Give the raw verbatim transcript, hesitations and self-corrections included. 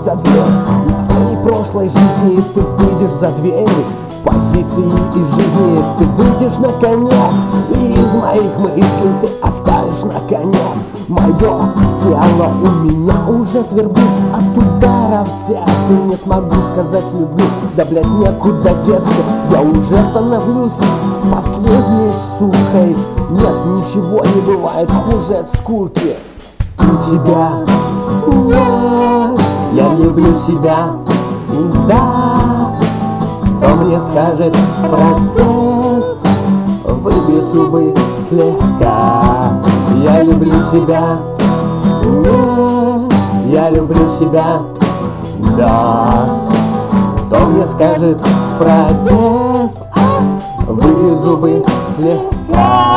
за дверь. На твоей прошлой жизни ты выйдешь за дверь позиции и жизни, ты выйдешь наконец. И из моих мыслей ты оставишь наконец. Мое тело у меня уже свербит от удара в сердце. Не смогу сказать люблю, да блять некуда деться. Я уже становлюсь последней сукой. Нет, ничего не бывает хуже скуки. У тебя нет, я люблю тебя, да. Кто мне скажет протест, выбью зубы слегка. Я люблю тебя, нет, я люблю тебя, да. Кто мне скажет протест, выбью зубы слегка.